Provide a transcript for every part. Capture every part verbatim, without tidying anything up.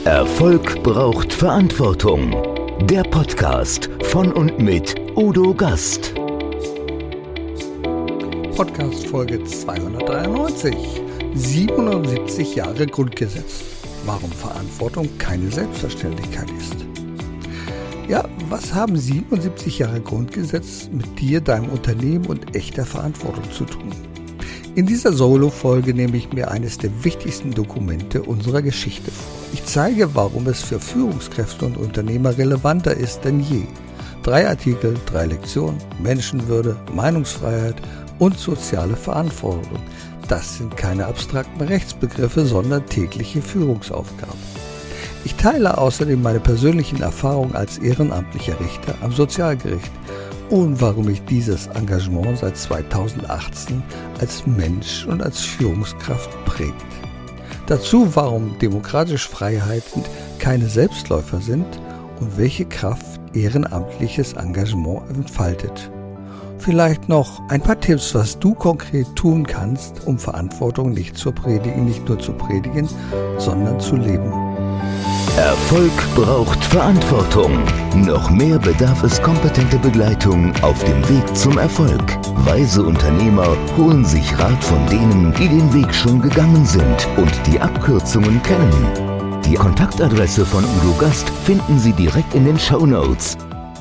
Erfolg braucht Verantwortung. Der Podcast von und mit Udo Gast. Podcast Folge zweihundertdreiundneunzig. siebenundsiebzig Jahre Grundgesetz. Warum Verantwortung keine Selbstverständlichkeit ist. Ja, was haben siebenundsiebzig Jahre Grundgesetz mit dir, deinem Unternehmen und echter Verantwortung zu tun? In dieser Solo-Folge nehme ich mir eines der wichtigsten Dokumente unserer Geschichte vor. Ich zeige, warum es für Führungskräfte und Unternehmer relevanter ist denn je. Drei Artikel, drei Lektionen, Menschenwürde, Meinungsfreiheit und soziale Verantwortung. Das sind keine abstrakten Rechtsbegriffe, sondern tägliche Führungsaufgaben. Ich teile außerdem meine persönlichen Erfahrungen als ehrenamtlicher Richter am Sozialgericht und warum mich dieses Engagement seit zweitausendachtzehn als Mensch und als Führungskraft prägt. Dazu, warum demokratische Freiheiten keine Selbstläufer sind und welche Kraft ehrenamtliches Engagement entfaltet. Vielleicht noch ein paar Tipps, was du konkret tun kannst, um Verantwortung nicht zu predigen, nicht nur zu predigen, sondern zu leben. Erfolg braucht Verantwortung. Noch mehr bedarf es kompetente Begleitung auf dem Weg zum Erfolg. Weise Unternehmer holen sich Rat von denen, die den Weg schon gegangen sind und die Abkürzungen kennen. Die Kontaktadresse von Udo Gast finden Sie direkt in den Shownotes.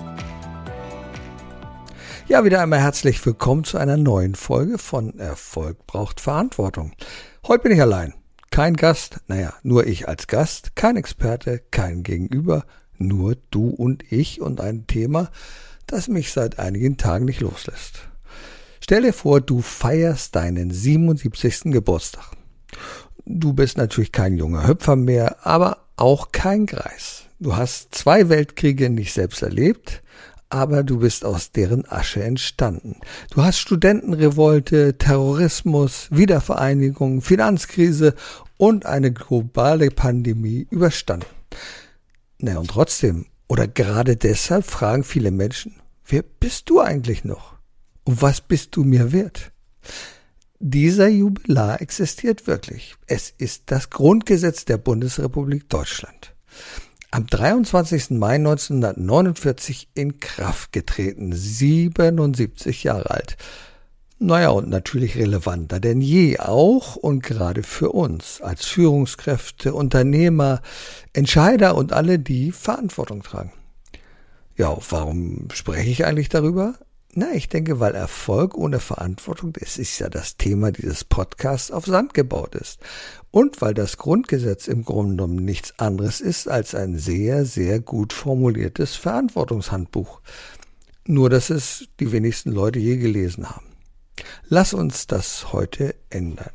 Ja, wieder einmal herzlich willkommen zu einer neuen Folge von Erfolg braucht Verantwortung. Heute bin ich allein. Kein Gast, naja, nur ich als Gast, kein Experte, kein Gegenüber, nur du und ich und ein Thema, das mich seit einigen Tagen nicht loslässt. Stell dir vor, du feierst deinen siebenundsiebzigsten Geburtstag. Du bist natürlich kein junger Hüpfer mehr, aber auch kein Greis. Du hast zwei Weltkriege nicht selbst erlebt, aber du bist aus deren Asche entstanden. Du hast Studentenrevolte, Terrorismus, Wiedervereinigung, Finanzkrise und eine globale Pandemie überstanden. Na und trotzdem, oder gerade deshalb fragen viele Menschen, wer bist du eigentlich noch? Und was bist du mir wert? Dieser Jubilar existiert wirklich. Es ist das Grundgesetz der Bundesrepublik Deutschland. Am dreiundzwanzigsten Mai neunzehnhundertneunundvierzig in Kraft getreten, siebenundsiebzig Jahre alt. Naja, und natürlich relevanter denn je, auch und gerade für uns als Führungskräfte, Unternehmer, Entscheider und alle, die Verantwortung tragen. Ja, warum spreche ich eigentlich darüber? Na, ich denke, weil Erfolg ohne Verantwortung, das ist ja das Thema dieses Podcasts, auf Sand gebaut ist. Und weil das Grundgesetz im Grunde genommen nichts anderes ist als ein sehr, sehr gut formuliertes Verantwortungshandbuch. Nur, dass es die wenigsten Leute je gelesen haben. Lass uns das heute ändern.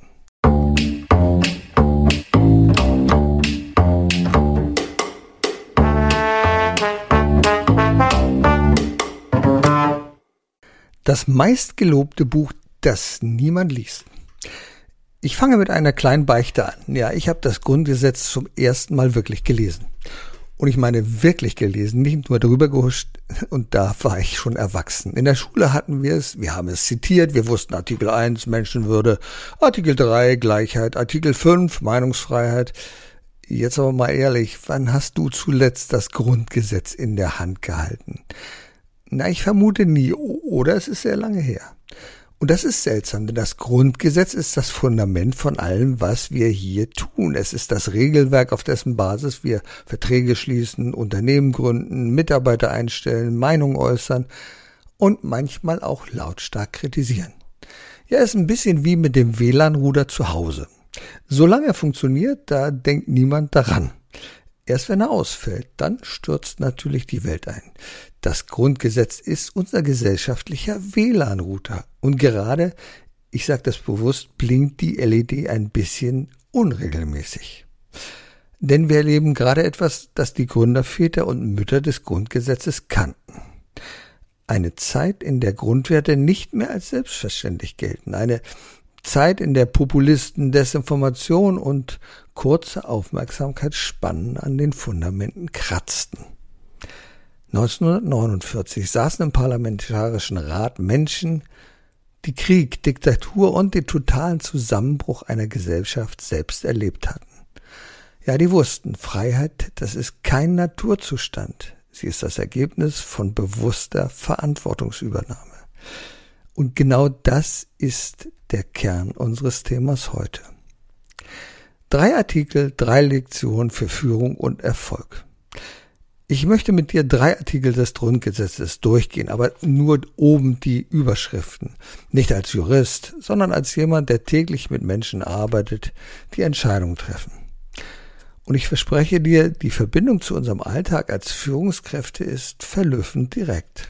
Das meistgelobte Buch, das niemand liest. Ich fange mit einer kleinen Beichte an. Ja, ich habe das Grundgesetz zum ersten Mal wirklich gelesen. Und ich meine wirklich gelesen, nicht nur drüber gehuscht, und da war ich schon erwachsen. In der Schule hatten wir es, wir haben es zitiert, wir wussten Artikel eins, Menschenwürde, Artikel drei, Gleichheit, Artikel fünf, Meinungsfreiheit. Jetzt aber mal ehrlich, wann hast du zuletzt das Grundgesetz in der Hand gehalten? Na, ich vermute nie, oder es ist sehr lange her. Und das ist seltsam, denn das Grundgesetz ist das Fundament von allem, was wir hier tun. Es ist das Regelwerk, auf dessen Basis wir Verträge schließen, Unternehmen gründen, Mitarbeiter einstellen, Meinung äußern und manchmal auch lautstark kritisieren. Ja, ist ein bisschen wie mit dem W L A N-Router zu Hause. Solange er funktioniert, da denkt niemand daran. Erst wenn er ausfällt, dann stürzt natürlich die Welt ein. Das Grundgesetz ist unser gesellschaftlicher W L A N-Router. Und gerade, ich sage das bewusst, blinkt die L E D ein bisschen unregelmäßig. Denn wir erleben gerade etwas, das die Gründerväter und Mütter des Grundgesetzes kannten. Eine Zeit, in der Grundwerte nicht mehr als selbstverständlich gelten. Eine Zeit, in der Populisten, Desinformation und kurze Aufmerksamkeitsspannen an den Fundamenten kratzten. neunzehnhundertneunundvierzig saßen im Parlamentarischen Rat Menschen, die Krieg, Diktatur und den totalen Zusammenbruch einer Gesellschaft selbst erlebt hatten. Ja, die wussten, Freiheit, das ist kein Naturzustand. Sie ist das Ergebnis von bewusster Verantwortungsübernahme. Und genau das ist der Kern unseres Themas heute. Drei Artikel, drei Lektionen für Führung und Erfolg. Ich möchte mit dir drei Artikel des Grundgesetzes durchgehen, aber nur oben die Überschriften. Nicht als Jurist, sondern als jemand, der täglich mit Menschen arbeitet, die Entscheidungen treffen. Und ich verspreche dir, die Verbindung zu unserem Alltag als Führungskräfte ist verblüffend direkt.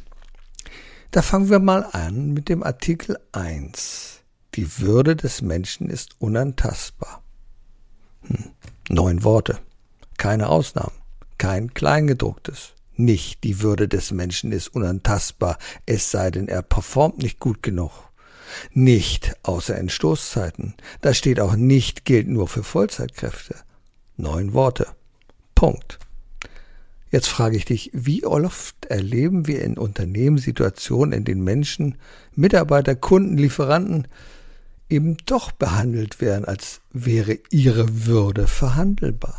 Da fangen wir mal an mit dem Artikel eins. Die Würde des Menschen ist unantastbar. Hm. Neun Worte, keine Ausnahmen. Kein Kleingedrucktes. Nicht die Würde des Menschen ist unantastbar, es sei denn, er performt nicht gut genug. Nicht außer in Stoßzeiten. Da steht auch nicht, gilt nur für Vollzeitkräfte. Neun Worte. Punkt. Jetzt frage ich dich, wie oft erleben wir in Unternehmen Situationen, in denen Menschen, Mitarbeiter, Kunden, Lieferanten eben doch behandelt werden, als wäre ihre Würde verhandelbar?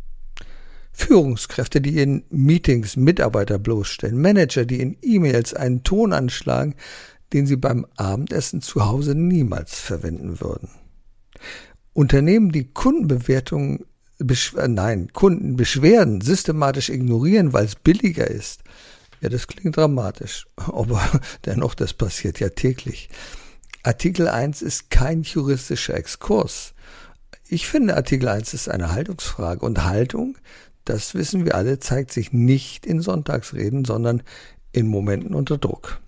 Führungskräfte, die in Meetings Mitarbeiter bloßstellen, Manager, die in E-Mails einen Ton anschlagen, den sie beim Abendessen zu Hause niemals verwenden würden. Unternehmen, die Kundenbewertungen, beschw- nein, Kundenbeschwerden systematisch ignorieren, weil es billiger ist. Ja, das klingt dramatisch, aber dennoch, das passiert ja täglich. Artikel eins ist kein juristischer Exkurs. Ich finde, Artikel eins ist eine Haltungsfrage und Haltung, das wissen wir alle, zeigt sich nicht in Sonntagsreden, sondern in Momenten unter Druck.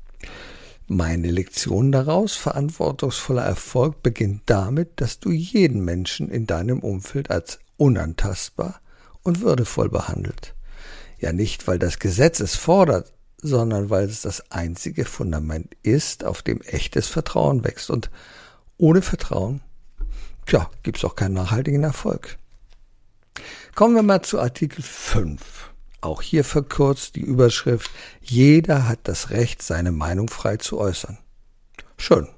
Meine Lektion daraus, verantwortungsvoller Erfolg, beginnt damit, dass du jeden Menschen in deinem Umfeld als unantastbar und würdevoll behandelt. Ja, nicht, weil das Gesetz es fordert, sondern weil es das einzige Fundament ist, auf dem echtes Vertrauen wächst. Und ohne Vertrauen, tja, gibt's auch keinen nachhaltigen Erfolg. Kommen wir mal zu Artikel fünf. Auch hier verkürzt die Überschrift: Jeder hat das Recht, seine Meinung frei zu äußern. Schön.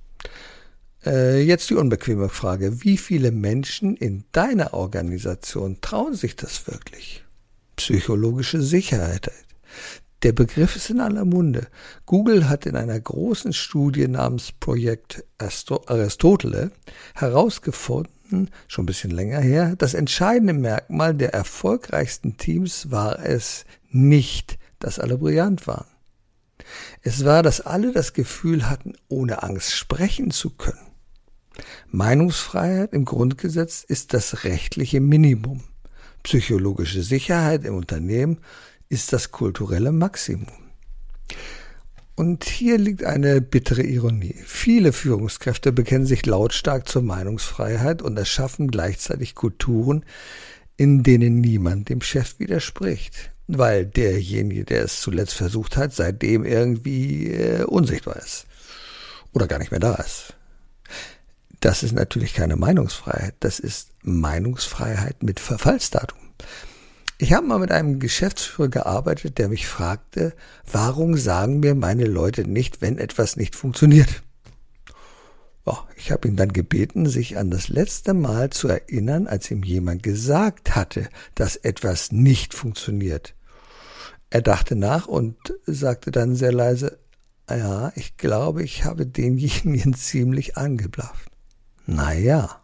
Äh, jetzt die unbequeme Frage: Wie viele Menschen in deiner Organisation trauen sich das wirklich? Psychologische Sicherheit. Der Begriff ist in aller Munde. Google hat in einer großen Studie namens Projekt Aristotle herausgefunden, schon ein bisschen länger her, das entscheidende Merkmal der erfolgreichsten Teams war es nicht, dass alle brillant waren. Es war, dass alle das Gefühl hatten, ohne Angst sprechen zu können. Meinungsfreiheit im Grundgesetz ist das rechtliche Minimum. Psychologische Sicherheit im Unternehmen ist das kulturelle Maximum. Und hier liegt eine bittere Ironie. Viele Führungskräfte bekennen sich lautstark zur Meinungsfreiheit und erschaffen gleichzeitig Kulturen, in denen niemand dem Chef widerspricht, weil derjenige, der es zuletzt versucht hat, seitdem irgendwie äh, unsichtbar ist oder gar nicht mehr da ist. Das ist natürlich keine Meinungsfreiheit, das ist Meinungsfreiheit mit Verfallsdatum. Ich habe mal mit einem Geschäftsführer gearbeitet, der mich fragte, warum sagen mir meine Leute nicht, wenn etwas nicht funktioniert? Ja, ich habe ihn dann gebeten, sich an das letzte Mal zu erinnern, als ihm jemand gesagt hatte, dass etwas nicht funktioniert. Er dachte nach und sagte dann sehr leise, ja, ich glaube, ich habe denjenigen ziemlich angeblafft. Naja.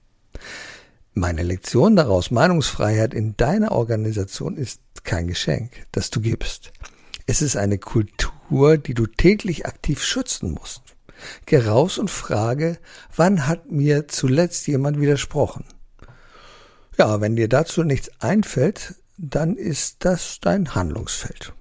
Meine Lektion daraus: Meinungsfreiheit in deiner Organisation ist kein Geschenk, das du gibst. Es ist eine Kultur, die du täglich aktiv schützen musst. Geh raus und frage, wann hat mir zuletzt jemand widersprochen? Ja, wenn dir dazu nichts einfällt, dann ist das dein Handlungsfeld.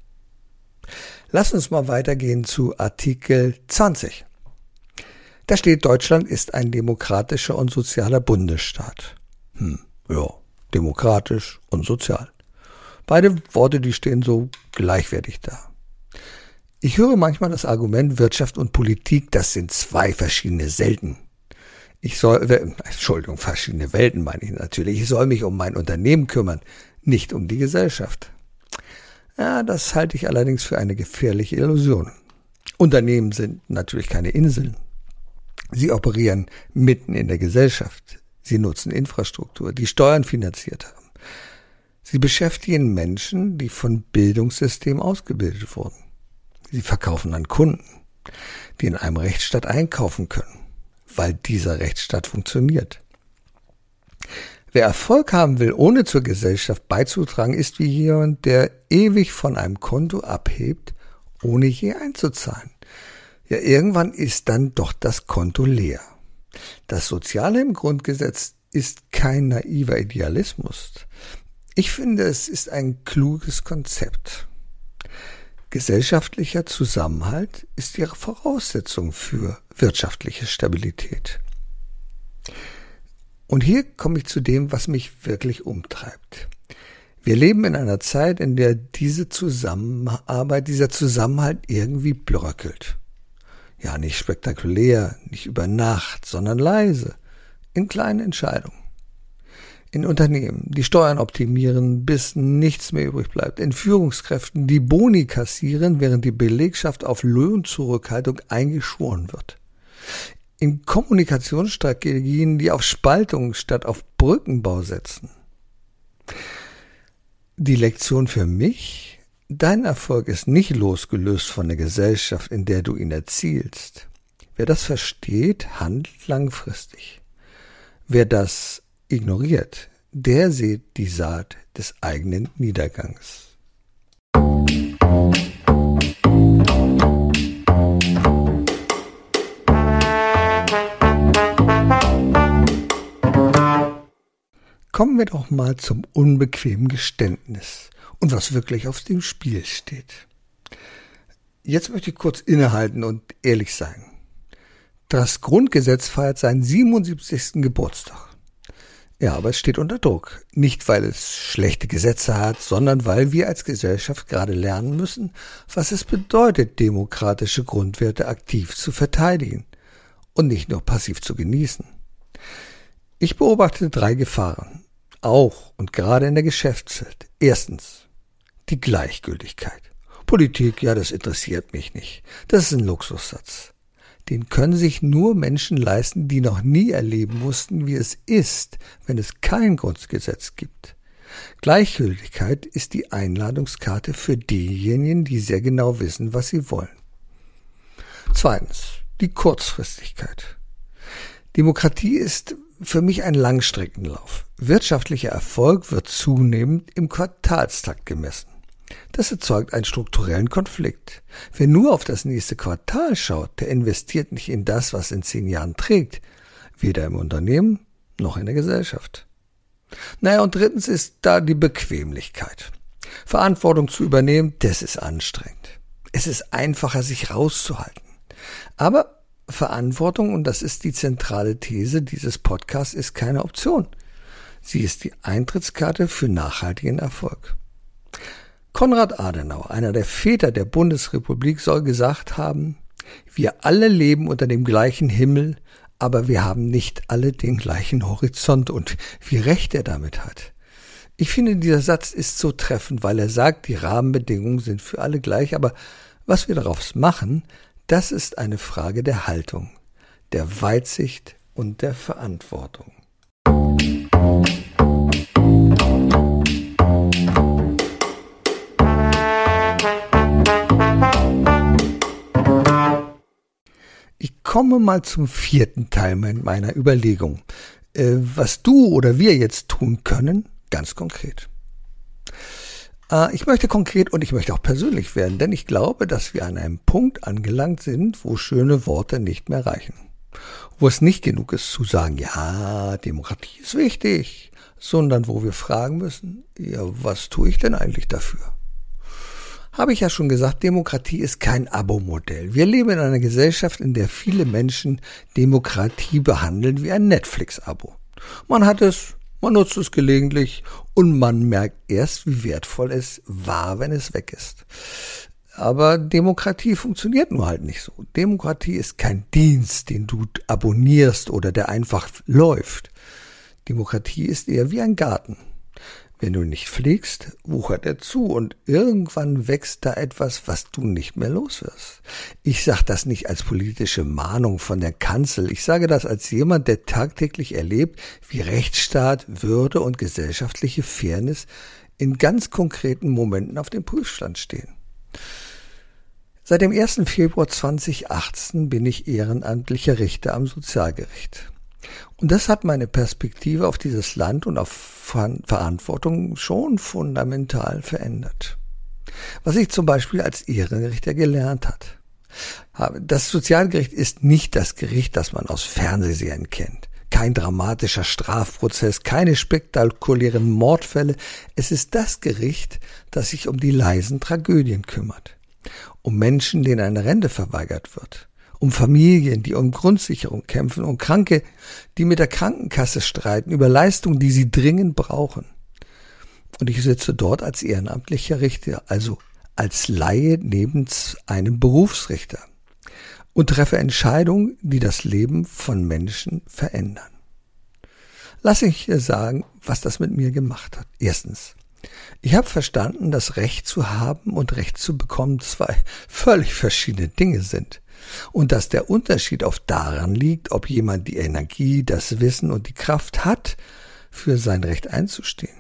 Lass uns mal weitergehen zu Artikel zwanzig. Da steht, Deutschland ist ein demokratischer und sozialer Bundesstaat. Hm, ja, demokratisch und sozial. Beide Worte, die stehen so gleichwertig da. Ich höre manchmal das Argument, Wirtschaft und Politik, das sind zwei verschiedene Welten. Ich soll, äh, Entschuldigung, verschiedene Welten meine ich natürlich. Ich soll mich um mein Unternehmen kümmern, nicht um die Gesellschaft. Ja, das halte ich allerdings für eine gefährliche Illusion. Unternehmen sind natürlich keine Inseln. Sie operieren mitten in der Gesellschaft. Sie nutzen Infrastruktur, die Steuern finanziert haben. Sie beschäftigen Menschen, die von Bildungssystemen ausgebildet wurden. Sie verkaufen an Kunden, die in einem Rechtsstaat einkaufen können, weil dieser Rechtsstaat funktioniert. Wer Erfolg haben will, ohne zur Gesellschaft beizutragen, ist wie jemand, der ewig von einem Konto abhebt, ohne je einzuzahlen. Ja, irgendwann ist dann doch das Konto leer. Das Soziale im Grundgesetz ist kein naiver Idealismus. Ich finde, es ist ein kluges Konzept. Gesellschaftlicher Zusammenhalt ist die Voraussetzung für wirtschaftliche Stabilität. Und hier komme ich zu dem, was mich wirklich umtreibt. Wir leben in einer Zeit, in der diese Zusammenarbeit, dieser Zusammenhalt irgendwie bröckelt. Ja, nicht spektakulär, nicht über Nacht, sondern leise, in kleinen Entscheidungen. In Unternehmen, die Steuern optimieren, bis nichts mehr übrig bleibt. In Führungskräften, die Boni kassieren, während die Belegschaft auf Lohnzurückhaltung eingeschworen wird. In Kommunikationsstrategien, die auf Spaltung statt auf Brückenbau setzen. Die Lektion für mich: Dein Erfolg ist nicht losgelöst von der Gesellschaft, in der du ihn erzielst. Wer das versteht, handelt langfristig. Wer das ignoriert, der sät die Saat des eigenen Niedergangs. Kommen wir doch mal zum unbequemen Geständnis und was wirklich auf dem Spiel steht. Jetzt möchte ich kurz innehalten und ehrlich sein. Das Grundgesetz feiert seinen siebenundsiebzigsten Geburtstag. Ja, aber es steht unter Druck. Nicht, weil es schlechte Gesetze hat, sondern weil wir als Gesellschaft gerade lernen müssen, was es bedeutet, demokratische Grundwerte aktiv zu verteidigen und nicht nur passiv zu genießen. Ich beobachte drei Gefahren, auch und gerade in der Geschäftswelt. Erstens, die Gleichgültigkeit. Politik, ja, das interessiert mich nicht. Das ist ein Luxussatz. Den können sich nur Menschen leisten, die noch nie erleben mussten, wie es ist, wenn es kein Grundgesetz gibt. Gleichgültigkeit ist die Einladungskarte für diejenigen, die sehr genau wissen, was sie wollen. Zweitens, die Kurzfristigkeit. Demokratie ist für mich ein Langstreckenlauf. Wirtschaftlicher Erfolg wird zunehmend im Quartalstakt gemessen. Das erzeugt einen strukturellen Konflikt. Wer nur auf das nächste Quartal schaut, der investiert nicht in das, was in zehn Jahren trägt, weder im Unternehmen noch in der Gesellschaft. Naja, und drittens ist da die Bequemlichkeit. Verantwortung zu übernehmen, das ist anstrengend. Es ist einfacher, sich rauszuhalten. Aber Verantwortung, und das ist die zentrale These dieses Podcasts, ist keine Option. Sie ist die Eintrittskarte für nachhaltigen Erfolg. Konrad Adenauer, einer der Väter der Bundesrepublik, soll gesagt haben: Wir alle leben unter dem gleichen Himmel, aber wir haben nicht alle den gleichen Horizont. Und wie recht er damit hat. Ich finde, dieser Satz ist so treffend, weil er sagt, die Rahmenbedingungen sind für alle gleich, aber was wir daraus machen, das ist eine Frage der Haltung, der Weitsicht und der Verantwortung. Ich komme mal zum vierten Teil meiner Überlegung. Äh, was du oder wir jetzt tun können, ganz konkret. Äh, ich möchte konkret und ich möchte auch persönlich werden, denn ich glaube, dass wir an einem Punkt angelangt sind, wo schöne Worte nicht mehr reichen. Wo es nicht genug ist zu sagen, ja, Demokratie ist wichtig, sondern wo wir fragen müssen, ja, was tue ich denn eigentlich dafür? Habe ich ja schon gesagt, Demokratie ist kein Abo-Modell. Wir leben in einer Gesellschaft, in der viele Menschen Demokratie behandeln wie ein Netflix-Abo. Man hat es, man nutzt es gelegentlich und man merkt erst, wie wertvoll es war, wenn es weg ist. Aber Demokratie funktioniert nur halt nicht so. Demokratie ist kein Dienst, den du abonnierst oder der einfach läuft. Demokratie ist eher wie ein Garten. Wenn du nicht pflegst, wuchert er zu und irgendwann wächst da etwas, was du nicht mehr los wirst. Ich sage das nicht als politische Mahnung von der Kanzel. Ich sage das als jemand, der tagtäglich erlebt, wie Rechtsstaat, Würde und gesellschaftliche Fairness in ganz konkreten Momenten auf dem Prüfstand stehen. Seit dem ersten Februar zweitausendachtzehn bin ich ehrenamtlicher Richter am Sozialgericht. Und das hat meine Perspektive auf dieses Land und auf Verantwortung schon fundamental verändert. Was ich zum Beispiel als Ehrenrichter gelernt habe. Das Sozialgericht ist nicht das Gericht, das man aus Fernsehserien kennt. Kein dramatischer Strafprozess, keine spektakulären Mordfälle. Es ist das Gericht, das sich um die leisen Tragödien kümmert. Um Menschen, denen eine Rente verweigert wird. Um Familien, die um Grundsicherung kämpfen, um Kranke, die mit der Krankenkasse streiten über Leistungen, die sie dringend brauchen. Und ich sitze dort als ehrenamtlicher Richter, also als Laie neben einem Berufsrichter und treffe Entscheidungen, die das Leben von Menschen verändern. Lass ich dir sagen, was das mit mir gemacht hat. Erstens, ich habe verstanden, dass Recht zu haben und Recht zu bekommen zwei völlig verschiedene Dinge sind. Und dass der Unterschied oft daran liegt, ob jemand die Energie, das Wissen und die Kraft hat, für sein Recht einzustehen.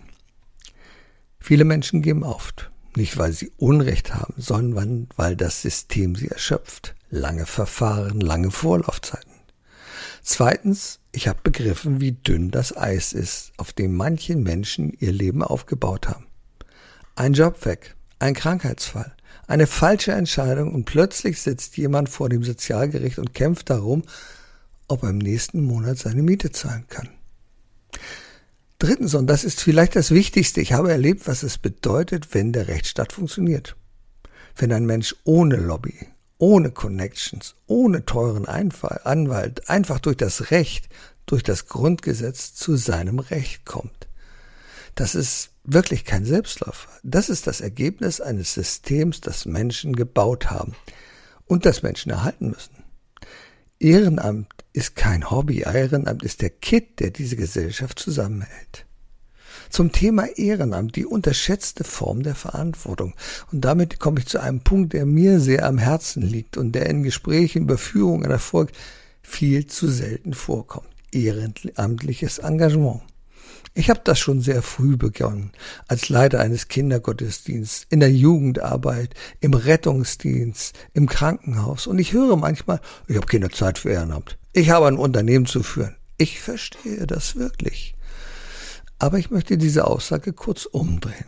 Viele Menschen geben auf, nicht weil sie Unrecht haben, sondern weil das System sie erschöpft. Lange Verfahren, lange Vorlaufzeiten. Zweitens, ich habe begriffen, wie dünn das Eis ist, auf dem manche Menschen ihr Leben aufgebaut haben. Ein Job weg, ein Krankheitsfall. Eine falsche Entscheidung und plötzlich sitzt jemand vor dem Sozialgericht und kämpft darum, ob er im nächsten Monat seine Miete zahlen kann. Drittens, und das ist vielleicht das Wichtigste, ich habe erlebt, was es bedeutet, wenn der Rechtsstaat funktioniert. Wenn ein Mensch ohne Lobby, ohne Connections, ohne teuren Anwalt, einfach durch das Recht, durch das Grundgesetz zu seinem Recht kommt. Das ist wirklich kein Selbstläufer. Das ist das Ergebnis eines Systems, das Menschen gebaut haben und das Menschen erhalten müssen. Ehrenamt ist kein Hobby. Ehrenamt ist der Kitt, der diese Gesellschaft zusammenhält. Zum Thema Ehrenamt, die unterschätzte Form der Verantwortung. Und damit komme ich zu einem Punkt, der mir sehr am Herzen liegt und der in Gesprächen über Führung und Erfolg viel zu selten vorkommt. Ehrenamtliches Engagement. Ich habe das schon sehr früh begonnen, als Leiter eines Kindergottesdienstes, in der Jugendarbeit, im Rettungsdienst, im Krankenhaus. Und ich höre manchmal, ich habe keine Zeit für Ehrenamt. Ich habe ein Unternehmen zu führen. Ich verstehe das wirklich. Aber ich möchte diese Aussage kurz umdrehen.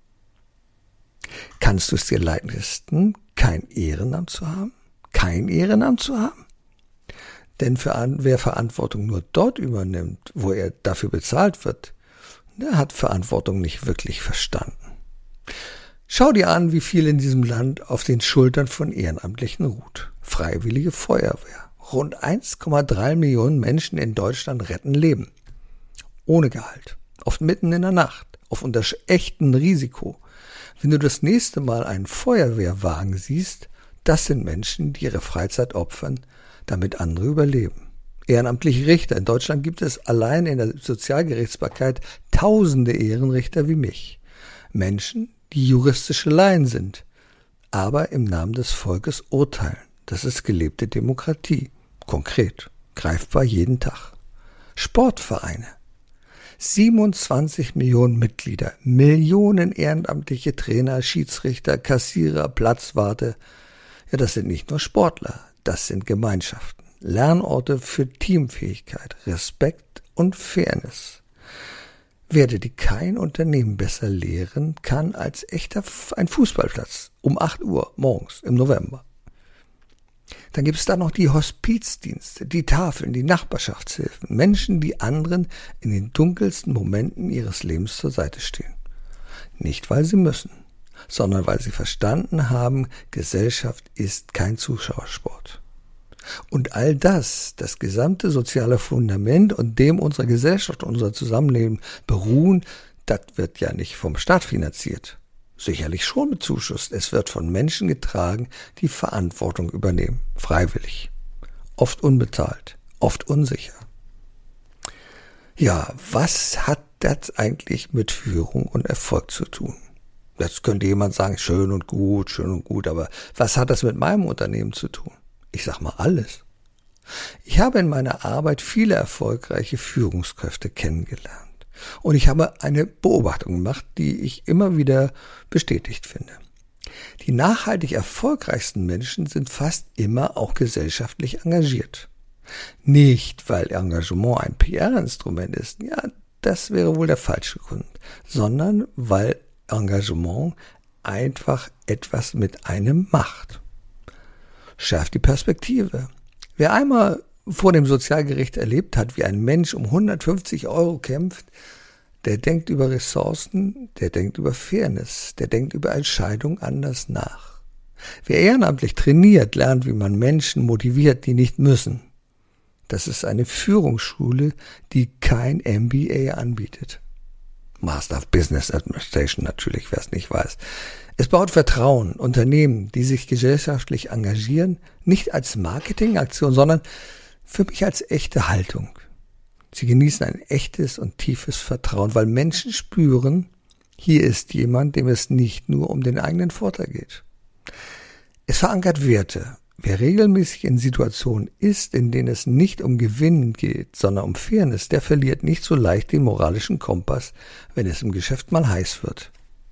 Kannst du es dir leisten, kein Ehrenamt zu haben? Kein Ehrenamt zu haben? Denn für, wer Verantwortung nur dort übernimmt, wo er dafür bezahlt wird, der hat Verantwortung nicht wirklich verstanden. Schau dir an, wie viel in diesem Land auf den Schultern von Ehrenamtlichen ruht. Freiwillige Feuerwehr. Rund eins Komma drei Millionen Menschen in Deutschland retten Leben. Ohne Gehalt. Oft mitten in der Nacht. Auf unter echtem Risiko. Wenn du das nächste Mal einen Feuerwehrwagen siehst, das sind Menschen, die ihre Freizeit opfern, damit andere überleben. Ehrenamtliche Richter. In Deutschland gibt es allein in der Sozialgerichtsbarkeit tausende Ehrenrichter wie mich. Menschen, die juristische Laien sind, aber im Namen des Volkes urteilen. Das ist gelebte Demokratie. Konkret, greifbar jeden Tag. Sportvereine. siebenundzwanzig Millionen Mitglieder, Millionen ehrenamtliche Trainer, Schiedsrichter, Kassierer, Platzwarte. Ja, das sind nicht nur Sportler, das sind Gemeinschaften. Lernorte für Teamfähigkeit, Respekt und Fairness. Werde die kein Unternehmen besser lehren kann als echter ein Fußballplatz um acht Uhr morgens im November. Dann gibt es da noch die Hospizdienste, die Tafeln, die Nachbarschaftshilfen, Menschen, die anderen in den dunkelsten Momenten ihres Lebens zur Seite stehen. Nicht, weil sie müssen, sondern weil sie verstanden haben, Gesellschaft ist kein Zuschauersport. Und all das, das gesamte soziale Fundament, und dem unsere Gesellschaft, unser Zusammenleben beruhen, das wird ja nicht vom Staat finanziert. Sicherlich schon mit Zuschuss. Es wird von Menschen getragen, die Verantwortung übernehmen. Freiwillig. Oft unbezahlt. Oft unsicher. Ja, was hat das eigentlich mit Führung und Erfolg zu tun? Jetzt könnte jemand sagen, schön und gut, schön und gut, aber was hat das mit meinem Unternehmen zu tun? Ich sag mal alles. Ich habe in meiner Arbeit viele erfolgreiche Führungskräfte kennengelernt. Und ich habe eine Beobachtung gemacht, die ich immer wieder bestätigt finde. Die nachhaltig erfolgreichsten Menschen sind fast immer auch gesellschaftlich engagiert. Nicht, weil Engagement ein P R-Instrument ist, ja, das wäre wohl der falsche Grund, sondern weil Engagement einfach etwas mit einem macht. Schärft die Perspektive. Wer einmal vor dem Sozialgericht erlebt hat, wie ein Mensch um hundertfünfzig Euro kämpft, der denkt über Ressourcen, der denkt über Fairness, der denkt über Entscheidungen anders nach. Wer ehrenamtlich trainiert, lernt, wie man Menschen motiviert, die nicht müssen. Das ist eine Führungsschule, die kein M B A anbietet. Master of Business Administration natürlich, wer es nicht weiß. Es baut Vertrauen. Unternehmen, die sich gesellschaftlich engagieren, nicht als Marketingaktion, sondern für mich als echte Haltung. Sie genießen ein echtes und tiefes Vertrauen, weil Menschen spüren, hier ist jemand, dem es nicht nur um den eigenen Vorteil geht. Es verankert Werte. Wer regelmäßig in Situationen ist, in denen es nicht um Gewinn geht, sondern um Fairness, der verliert nicht so leicht den moralischen Kompass, wenn es im Geschäft mal heiß wird.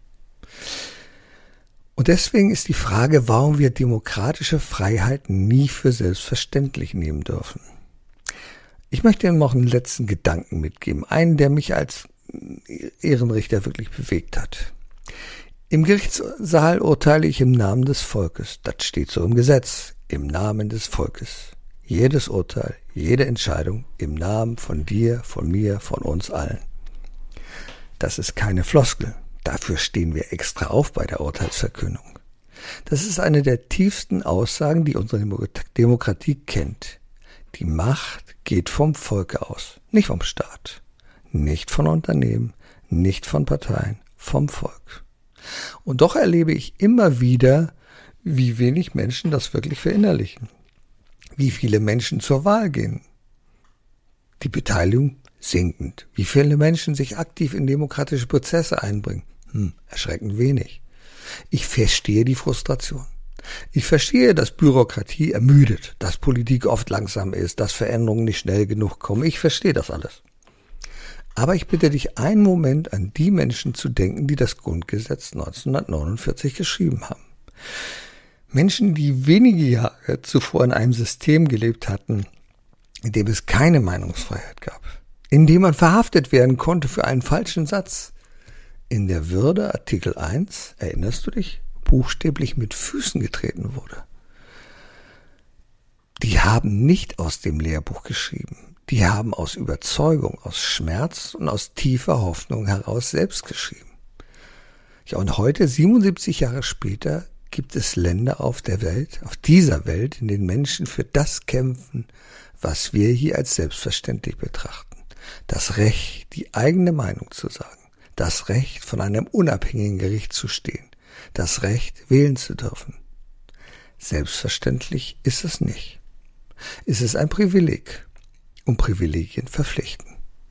Und deswegen ist die Frage, warum wir demokratische Freiheiten nie für selbstverständlich nehmen dürfen. Ich möchte Ihnen noch einen letzten Gedanken mitgeben, einen, der mich als Ehrenrichter wirklich bewegt hat. Im Gerichtssaal urteile ich im Namen des Volkes. Das steht so im Gesetz. Im Namen des Volkes. Jedes Urteil, jede Entscheidung im Namen von dir, von mir, von uns allen. Das ist keine Floskel. Dafür stehen wir extra auf bei der Urteilsverkündung. Das ist eine der tiefsten Aussagen, die unsere Demokratie kennt. Die Macht geht vom Volke aus, nicht vom Staat, nicht von Unternehmen, nicht von Parteien, vom Volk. Und doch erlebe ich immer wieder, wie wenig Menschen das wirklich verinnerlichen. Wie viele Menschen zur Wahl gehen. Die Beteiligung sinkend. Wie viele Menschen sich aktiv in demokratische Prozesse einbringen. Hm, erschreckend wenig. Ich verstehe die Frustration. Ich verstehe, dass Bürokratie ermüdet, dass Politik oft langsam ist, dass Veränderungen nicht schnell genug kommen. Ich verstehe das alles. Aber ich bitte dich, einen Moment an die Menschen zu denken, die das Grundgesetz neunzehnhundertneunundvierzig geschrieben haben. Menschen, die wenige Jahre zuvor in einem System gelebt hatten, in dem es keine Meinungsfreiheit gab, in dem man verhaftet werden konnte für einen falschen Satz. In der Würde, Artikel eins, erinnerst du dich, buchstäblich mit Füßen getreten wurde. Die haben nicht aus dem Lehrbuch geschrieben. Die haben aus Überzeugung, aus Schmerz und aus tiefer Hoffnung heraus selbst geschrieben. Ja, und heute, siebenundsiebzig Jahre später, gibt es Länder auf der Welt, auf dieser Welt, in denen Menschen für das kämpfen, was wir hier als selbstverständlich betrachten. Das Recht, die eigene Meinung zu sagen. Das Recht, von einem unabhängigen Gericht zu stehen. Das Recht, wählen zu dürfen. Selbstverständlich ist es nicht. Es ist ein Privileg. Und Privilegien verpflichten.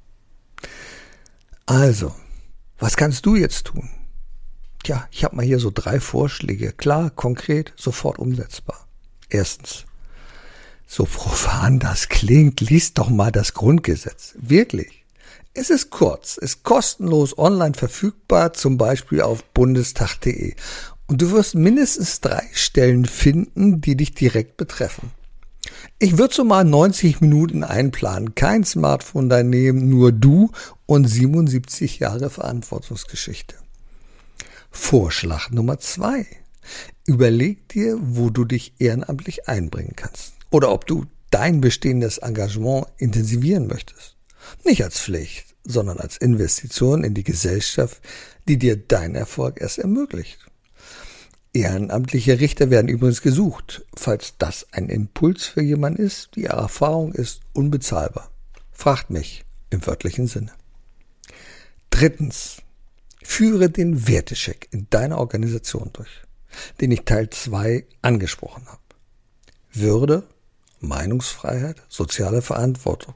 Also, was kannst du jetzt tun? Tja, ich habe mal hier so drei Vorschläge. Klar, konkret, sofort umsetzbar. Erstens, so profan das klingt, lies doch mal das Grundgesetz. Wirklich. Es ist kurz, ist kostenlos online verfügbar, zum Beispiel auf bundestag punkt de. Und du wirst mindestens drei Stellen finden, die dich direkt betreffen. Ich würde so mal neunzig Minuten einplanen, kein Smartphone daneben, nur du und siebenundsiebzig Jahre Verantwortungsgeschichte. Vorschlag Nummer zwei. Überleg dir, wo du dich ehrenamtlich einbringen kannst. Oder ob du dein bestehendes Engagement intensivieren möchtest. Nicht als Pflicht, sondern als Investition in die Gesellschaft, die dir deinen Erfolg erst ermöglicht. Ehrenamtliche Richter werden übrigens gesucht, falls das ein Impuls für jemanden ist. Die Erfahrung ist unbezahlbar. Fragt mich im wörtlichen Sinne. Drittens, führe den Wertecheck in deiner Organisation durch, den ich Teil zwei angesprochen habe. Würde, Meinungsfreiheit, soziale Verantwortung.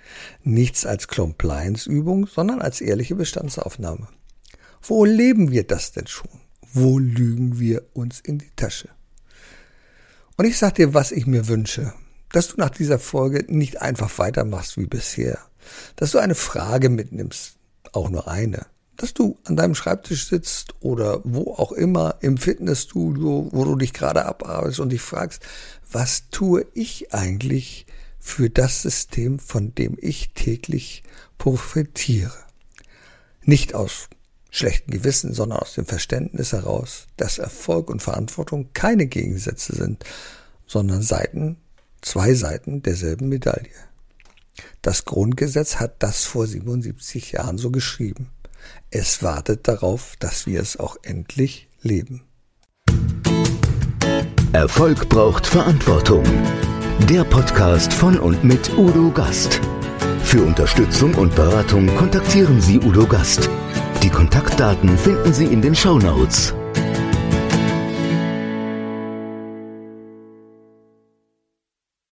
Nichts als Compliance-Übung, sondern als ehrliche Bestandsaufnahme. Wo leben wir das denn schon? Wo lügen wir uns in die Tasche? Und ich sag dir, was ich mir wünsche. Dass du nach dieser Folge nicht einfach weitermachst wie bisher. Dass du eine Frage mitnimmst, auch nur eine. Dass du an deinem Schreibtisch sitzt oder wo auch immer im Fitnessstudio, wo du dich gerade abarbeitest und dich fragst, was tue ich eigentlich für das System, von dem ich täglich profitiere? Nicht aus schlechtem Gewissen, sondern aus dem Verständnis heraus, dass Erfolg und Verantwortung keine Gegensätze sind, sondern Seiten, zwei Seiten derselben Medaille. Das Grundgesetz hat das vor siebenundsiebzig Jahren so geschrieben. Es wartet darauf, dass wir es auch endlich leben. Erfolg braucht Verantwortung. Der Podcast von und mit Udo Gast. Für Unterstützung und Beratung kontaktieren Sie Udo Gast. Die Kontaktdaten finden Sie in den Shownotes.